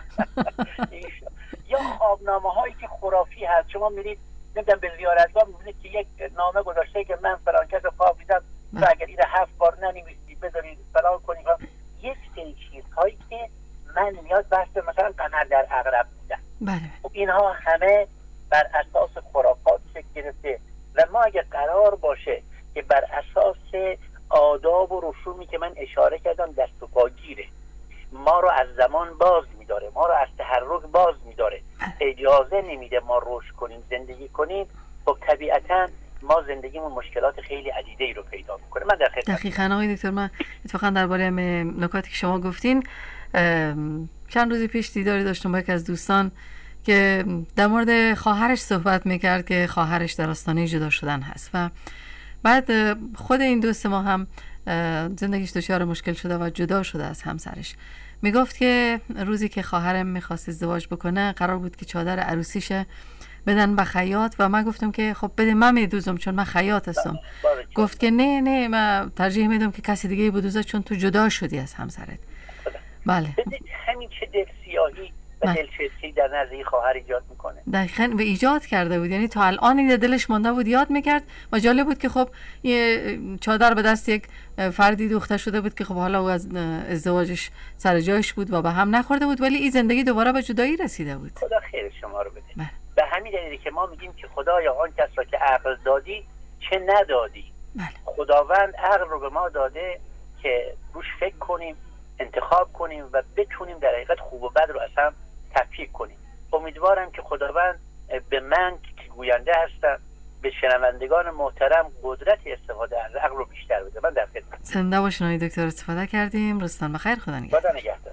V: یا خوابنامه هایی که خرافی هست، شما میرید نمیدونم به زیارتگاه میبینید که یک نامه گذاشته که من فلان کس خواب دیدم و اگر این هفت بار ننویسید بذارید فلان کنید، یک سری چیزهایی که من میاد بحث مثلا قمر در عقرب بودن.
F: بله.
V: خب اینها همه بر اساس خرافات شکل گرفته و ما اگه قرار باشه که بر اساس آداب و رسومی که من اشاره کردم دست و پاگیره، ما رو از زمان باز میداره، ما رو از تحرک باز میداره، اجازه نمیده ما رشد کنیم، زندگی کنیم، خب طبیعتاً ما زندگیمون مشکلات خیلی عدیده‌ای رو پیدا میکنه. من در خدمت.
F: دقیقاً آقای دکتر، من اتفاقاً درباره نکاتی که شما گفتین چند روز پیش دیداری داشتم با یک از دوستان که در مورد خواهرش صحبت میکرد که خواهرش در آستانه جدا شدن هست و بعد خود این دوست ما هم زندگیش دچار مشکل شده و جدا شده از همسرش. میگفت که روزی که خواهرم میخواست ازدواج بکنه قرار بود که چادر عروسیشه بدن به خیاط و من گفتم که خب بده من میدوزم چون من خیاط هستم. گفت که نه نه من ترجیح میدم که کسی دیگه بدوزه چون تو جدا شدی از همسرت. بله.
V: همین چه دل سیاهی و دلچسبی در نزد خواهر ایجاد میکنه.
F: دقیقاً و ایجاد کرده بود، یعنی تا الان این دلش مونده بود یاد میکرد و جالب بود که خب یه چادر به دست یک فردی دوخته شده بود که خب حالا او از ازدواجش سر جایش بود و به هم نخورده بود ولی این زندگی دوباره به جدایی رسیده بود.
V: خدا خیر شما رو بده. به همین دلیلی که ما میگیم که خدایا آن کس را که عقل دادی چه ندادی.
F: بله.
V: خداوند عقل رو به ما داده که روش فکر کنیم، انتخاب کنیم و بتونیم در حقیقت خوب و بد رو اصلا تفکیک کنیم. امیدوارم که خداوند به من که گوینده هستم، به شنوندگان محترم قدرت استفاده از عقل رو بیشتر بده. من در خدمت.
F: زنده باشین آقای دکتر، استفاده کردیم. روزتان بخیر. خدا نگهدار.
V: خدا نگهدار.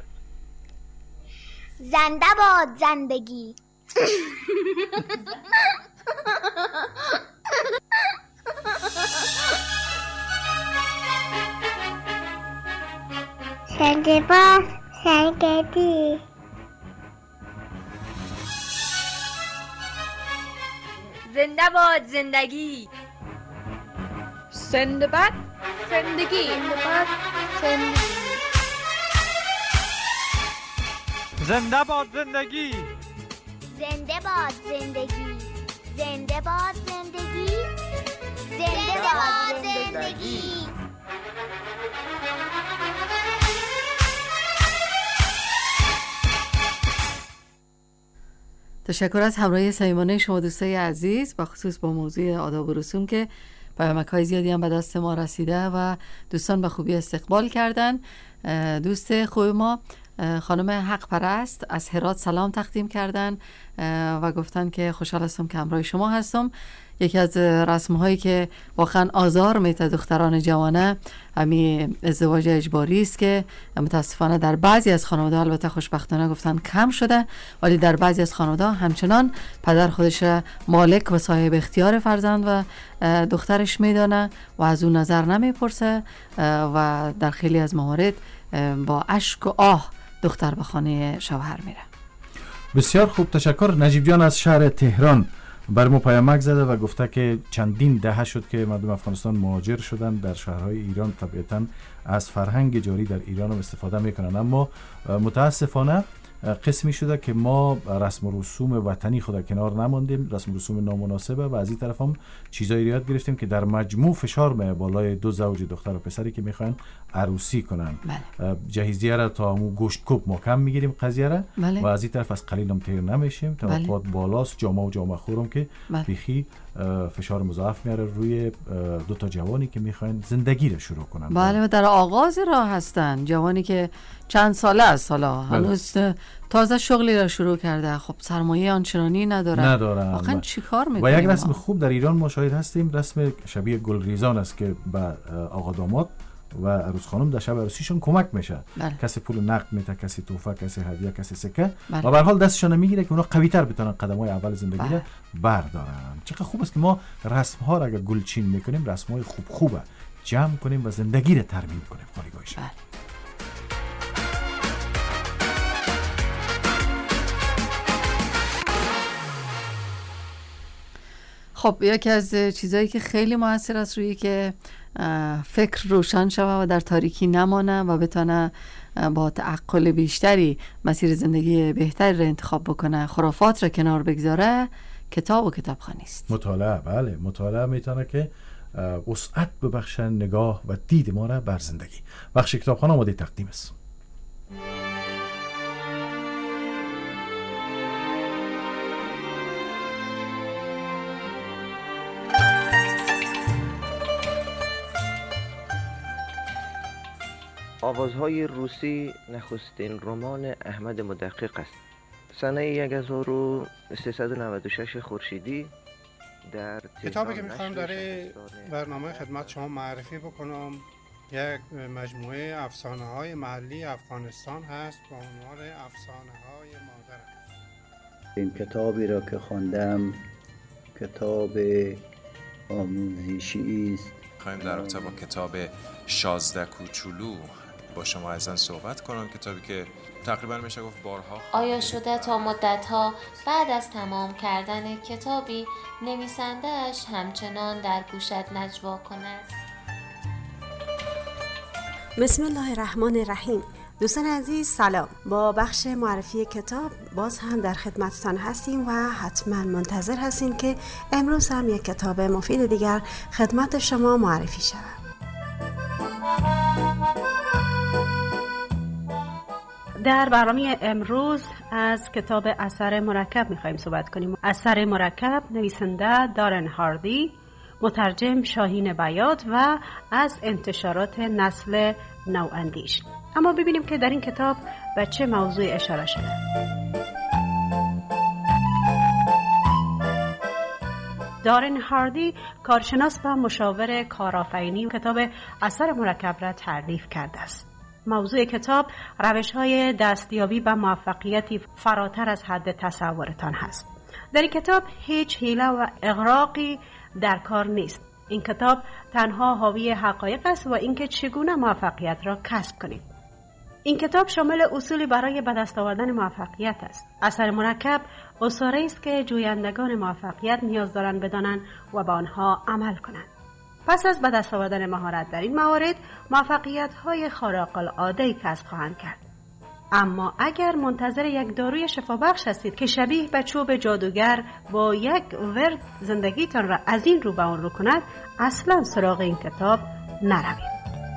O: زنده باد زندگی. زنده باد زندگی.
A: زنده باد زندگی.
Q: زنده باد زندگی.
A: زنده باد زندگی.
O: زنده باد زندگی. زنده باد زندگی. زنده باد زندگی.
F: تشکر از همراهی صمیمانه شما دوستای عزیز، و خصوص با موضوع آداب و رسوم که پیامک‌های زیادی هم به دست ما رسیده و دوستان به خوبی استقبال کردن. دوست خوب ما خانم حق پرست از هرات سلام تقدیم کردن و گفتن که خوشحال هستم که همراه شما هستم. یکی از رسم هایی که واقعا آزار میده دختران جوانه همین ازدواج اجباری است که متاسفانه در بعضی از خانواده، البته خوشبختانه گفتن کم شده، ولی در بعضی از خانواده همچنان پدر خودش مالک و صاحب اختیار فرزند و دخترش میدانه و از اون نظر نمیپرسه و در خیلی از موارد با اشک و آه دختر به خانه شوهر میره.
C: بسیار خوب، تشکر. نجیب جان از شهر تهران بر ما پیامک زده و گفته که چندین دهه شد که مردم افغانستان مهاجر شدن در شهرهای ایران، طبیعتاً از فرهنگ جاری در ایران هم استفاده میکنن، اما متاسفانه قسمی شده که ما رسم و رسوم وطنی خود کنار نماندیم، رسم و رسوم نامناسبه و از این طرف هم چیزایی یاد گرفتیم که در مجموع فشار می بالای دو زوج دختر و پسری که میخوان عروسی کنن. بله. جهیزیه را تا همون گوشت کوب ما کم میگیریم قضیه را. بله. و از این طرف از قلیل هم تیر نمیشیم، توقعات بله. بالاست، جامعه و جامعه خورم که بله. بیخی فشار مضاعف میاره روی دو تا جوانی که میخوان زندگی را شروع کنن.
F: بله و در آغاز راه هستن، جوانی که چند ساله است، حالا هنوز تازه شغلی را شروع کرده، خب سرمایه آنچنانی نداره. نداره. واقعا چیکار میکنیم؟
C: و یک رسم خوب در ایران ما شاهد هستیم، رسم شبیه گلریزان است که به آقا داماد و عروس خانم در شب عروسیشون کمک میشه. بله. کسی پول نقد میده، کسی تحفه، کسی هدیه، کسی سکه. بله. و به هر حال دستشون میگیره که اونا قوی تر بتونن قدم‌های اول زندگی را بله. بردارن. چقدر خوب است که ما رسم ها را اگر گلچین میکنیم، رسم های خوب خوبه جمع کنیم و زندگی را ترمیم کنیم. خالیگاهش. بله.
F: خب یکی از چیزایی که خیلی موثر است روی که فکر روشن شوه و در تاریکی نمانه و بتونه با تعقل بیشتری مسیر زندگی بهتری را انتخاب بکنه، خرافات را کنار بگذاره، کتاب و کتابخوانی است.
C: مطالعه، بله، مطالعه میتونه که وسعت ببخشه نگاه و دید ما را بر زندگی. بخش کتابخانه آماده تقدیم است.
B: آوازهای روسی نخستین رمان احمد مدقق است. سنه هزار و سیصد و نود و شش خورشیدی در
I: کتابی که میخوام در برنامه خدمت شما معرفی بکنم یک مجموعه افسانه های محلی افغانستان هست با عنوان افسانه های مادر.
W: این کتابی را که خواندم کتاب آموزشی است.
X: خواهیم در رابطه با کتاب شازده کوچولو با شما ازن صحبت کنم، کتابی که تقریبا میشه گفت بارها
Y: آیا شده تا مدتها بعد از تمام کردن کتابی نویسنده‌اش همچنان در گوشت نجوا کند؟
Z: بسم الله الرحمن الرحیم. دوستان عزیز سلام. با بخش معرفی کتاب باز هم در خدمتتان هستیم و حتما منتظر هستین که امروز هم یک کتاب مفید دیگر خدمت شما معرفی شود. در برنامه امروز از کتاب اثر مرکب می‌خوایم صحبت کنیم. اثر مرکب نویسنده دارن هاردی، مترجم شاهین بیات و از انتشارات نسل نواندیش. اما ببینیم که در این کتاب به چه موضوع اشاره شده. دارن هاردی کارشناس و مشاور کارآفرینی کتاب اثر مرکب را تألیف کرده است. موضوع کتاب روش‌های دستیابی به موفقیتی فراتر از حد تصورتان هست. در این کتاب هیچ حیله و اغراقی در کار نیست. این کتاب تنها حاوی حقایق است و اینکه چگونه موفقیت را کسب کنید. این کتاب شامل اصولی برای به دست آوردن موفقیت است. اثر مرکب اسطوره‌ای است که جویندگان موفقیت نیاز دارند بدانند و به آنها عمل کنند. پس از به دست آوردن مهارت در این موارد موفقیت‌های خارق‌العاده‌ای کسب خواهند کرد. اما اگر منتظر یک داروی شفابخش هستید که شبیه به چوب جادوگر با یک ورد زندگیتان را از این رو به آن رو کند، اصلا سراغ این کتاب نروید.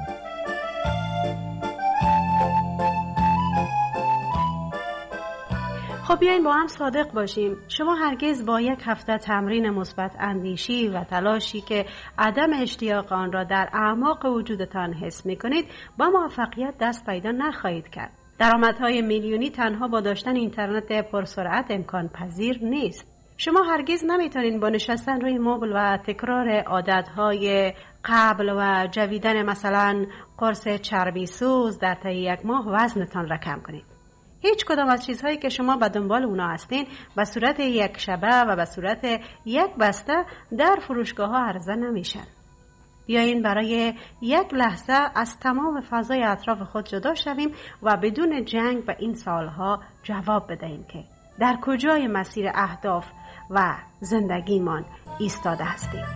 Z: خب بیاین با هم صادق باشیم. شما هرگز با یک هفته تمرین مثبت اندیشی و تلاشی که عدم اشتیاق آن را در اعماق وجودتان حس می‌کنید با موفقیت دست پیدا نخواهید کرد. درآمدهای میلیونی تنها با داشتن اینترنت پرسرعت امکان پذیر نیست. شما هرگز نمیتونین با نشستن روی مبل و تکرار عادتهای قبل و جویدن مثلا قرص چربی سوز در طی یک ماه وزنتان را کم کنید. هیچ کدام از چیزهایی که شما به دنبال اونا هستین به صورت یک شبه و به صورت یک بسته در فروشگاه ها عرضه نمیشن. بیایین برای یک لحظه از تمام فضای اطراف خود جدا شویم و بدون جنگ به این سوالها جواب بدهیم که در کجای مسیر اهداف و زندگیمان ایستاده هستیم.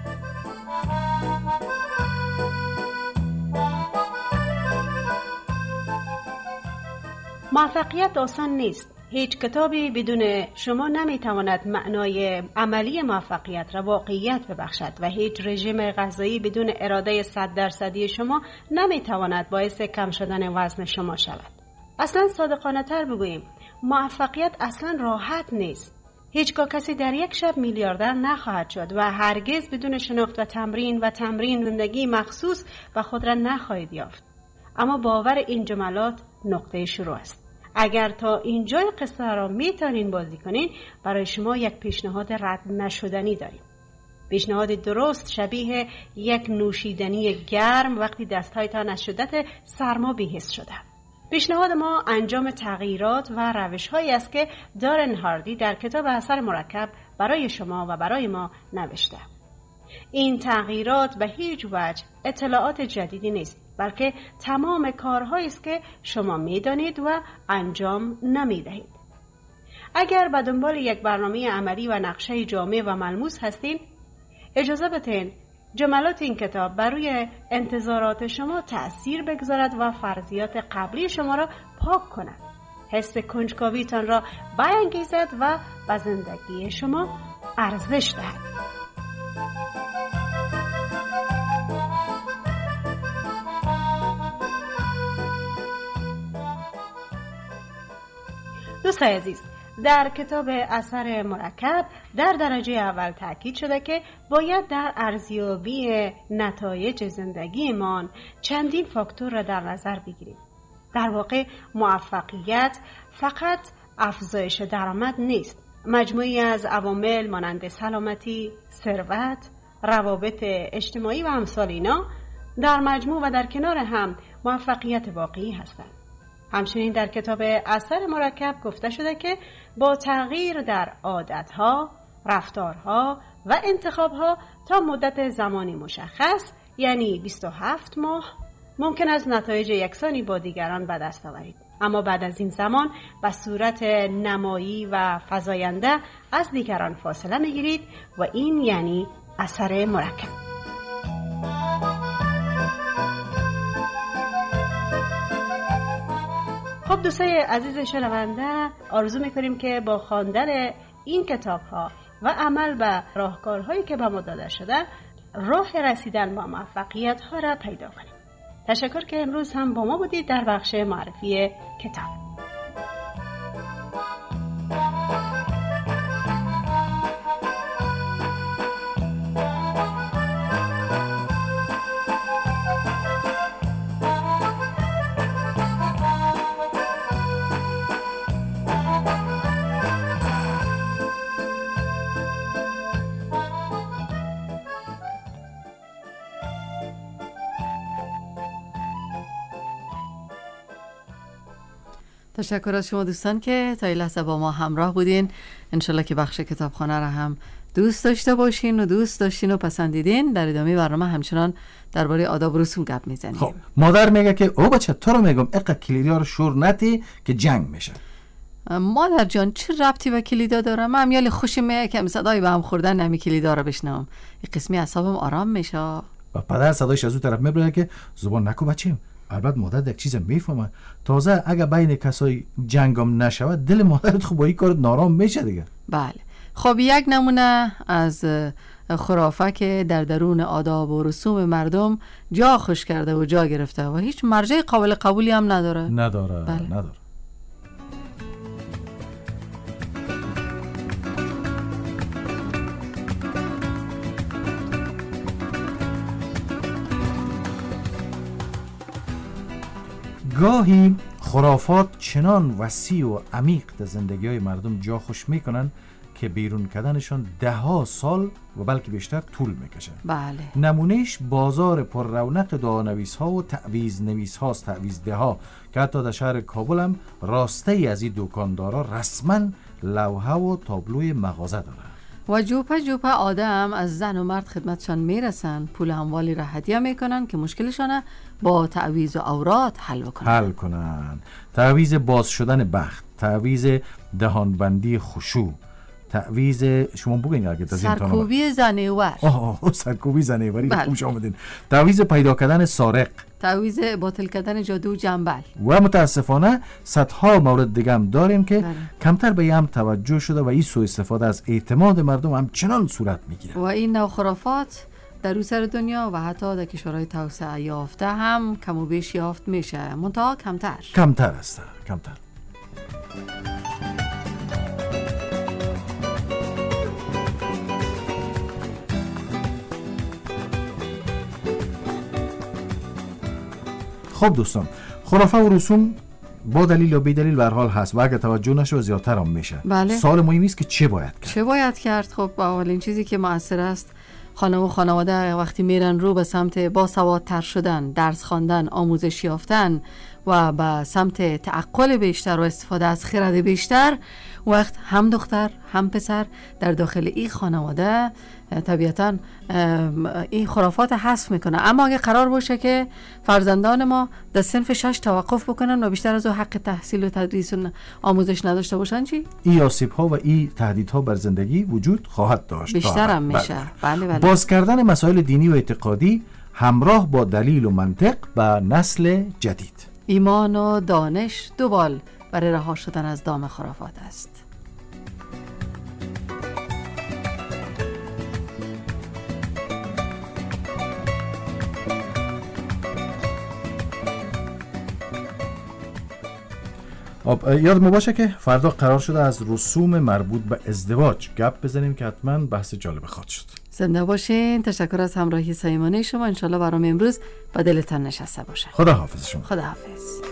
Z: موفقیت آسان نیست. هیچ کتابی بدون شما نمیتواند معنای عملی موفقیت را واقعیت ببخشد و هیچ رژیم غذایی بدون اراده صد درصدی شما نمیتواند باعث کم شدن وزن شما شود. اصلا صادقانه تر بگوییم، موفقیت اصلا راحت نیست. هیچگاه کسی در یک شب میلیاردر نخواهد شد و هرگز بدون شناخت و تمرین و تمرین زندگی مخصوص و خود را نخواهید یافت. اما باور این جملات نقطه شروع است. اگر تا اینجای قصه را میتونین بازی کنین، برای شما یک پیشنهاد رد نشدنی داریم. پیشنهاد درست شبیه یک نوشیدنی گرم وقتی دستهایتان از شدت سرما بی‌حس شده. پیشنهاد ما انجام تغییرات و روش‌هایی است که دارن هاردی در کتاب اثر مرکب برای شما و برای ما نوشته. این تغییرات به هیچ وجه اطلاعات جدیدی نیست، بلکه تمام کارهایی است که شما می‌دانید و انجام نمی‌دهید. اگر به دنبال یک برنامه عملی و نقشه جامع و ملموس هستین، اجازه بدین جملات این کتاب بر روی انتظارات شما تأثیر بگذارد و فرضیات قبلی شما را پاک کند. حس کنجکاویتان را برانگیزد و به زندگی شما ارزش دهد. دوستای عزیز، در کتاب اثر مرکب در درجه اول تاکید شده که باید در ارزیابی نتایج زندگیمان چندین فاکتور را در نظر بگیریم. در واقع موفقیت فقط افزایش درآمد نیست. مجموعی از عوامل مانند سلامتی، ثروت، روابط اجتماعی و امثال اینا در مجموع و در کنار هم موفقیت واقعی هستند. همچنین در کتاب اثر مرکب گفته شده که با تغییر در عادتها، رفتارها و انتخابها تا مدت زمانی مشخص، یعنی بیست و هفت ماه، ممکن است نتایج یکسانی با دیگران به دست آورید. اما بعد از این زمان به صورت نمایی و فزاینده از دیگران فاصله میگیرید و این یعنی اثر مرکب. خب دوستای عزیز شنونده، آرزو میکنیم که با خواندن این کتاب ها و عمل به راهکارهایی که به ما داده شده راه رسیدن به موفقیت ها را پیدا کنیم. تشکر که امروز هم با ما بودید در بخش معرفی کتاب.
F: تشکر از شما دوستان که تا این لحظه با ما همراه بودین. انشالله که بخش کتابخانه را هم دوست داشته باشین و دوست داشتین و پسندیدین. در ادامه برنامه همچنان درباره آداب و رسوم گپ میزنیم.
C: خب مادر میگه که او بچه تو رو میگم اقا کلیدی ها رو شور نتی که جنگ میشه.
F: مادر جان چه ربطی به کلیدا داره؟ من امیال خوشی میگه که صدای به هم خوردن نمی کلیدا رو بشنوم. این قسمی اعصابم آرام میشه.
C: و پدر صدایش از اون طرف میبره که زبان نکو بچیم. البته مادر یک چیز میفهمه. تازه اگه بین کسای جنگم نشود دل مادرت خوب با این کارت نارام میشه دیگه.
F: بله. خب یک نمونه از خرافه که در درون آداب و رسوم مردم جا خوش کرده و جا گرفته و هیچ مرجع قابل قبولی هم نداره.
C: نداره.
F: بله.
C: نداره. گاهی خرافات چنان وسیع و عمیق در زندگی های مردم جا خوش میکنن که بیرون کردنشان ده ها سال و بلکه بیشتر طول میکشه.
F: بله.
C: نمونهش بازار پر رونق دعانویس ها و تعویض نویس هاست، تعویض ده ها، که حتی در شهر کابل هم راسته ای از این دکاندارا رسما لوحه و تابلوی مغازه داره
F: و جوپه جوپه آدم از زن و مرد خدمتشان میرسن، پول اموالی را هدیه میکنن که مشکلشانه با تعویض و اوراد حل کنن.
C: حل کنن. تعویض باز شدن بخت، تعویض دهانبندی خشوع، تعویض شما بگین اگه
F: سرکوبی زنیور.
C: آه سرکوبی زنیوری خوب شما بدین. تعویض پیدا کردن سارق،
F: تعویض باطل کردن جادو جنبل
C: و متاسفانه صدها مورد دیگه هم داریم که بله. کمتر به هم توجه شده و این سوء استفاده از اعتماد مردم هم چنان صورت میگیره
F: و این نوع خرافات در اون سر دنیا و حتی در کشورهای توسعه یافته هم کم و بیش یافت میشه، منتها کمتر
C: کمتر است کمتر. خب دوستان، خرافه و رسوم با دلیل یا بی دلیل به هر حال هست و اگه توجه نشه زیادتر هم میشه.
F: بله.
C: سوال مهمی است که چه باید کرد؟
F: چه باید کرد؟ خب اولین چیزی که مؤثر است، خانه و خانواده وقتی میرن رو به سمت باسوادتر شدن، درس خواندن، آموزش یافتن و به سمت تعقل بیشتر و استفاده از خرد بیشتر، وقت هم دختر هم پسر در داخل این خانواده طبیعتاً این خرافات حذف میکنه. اما اگه قرار باشه که فرزندان ما در صنف شش توقف بکنن و بیشتر از او حق تحصیل و تدریس و آموزش نداشته باشن چی؟
C: این آسیب ها و این تهدیدها بر زندگی وجود خواهد داشت.
F: بیشتر هم میشه. بله بله.
C: باز کردن مسائل دینی و اعتقادی همراه با دلیل و منطق به نسل جدید.
F: ایمان و دانش دو بال برای رها شدن از دام خرافات است.
C: یادم باشه که فردا قرار شده از رسوم مربوط به ازدواج گپ بزنیم که حتما بحث جالب خواهد شد.
F: زنده باشین. تشکر از همراهی صمیمانه شما. انشالله برام امروز به دلتان نشسته باشه.
C: خدا حافظ شما.
F: خدا حافظ.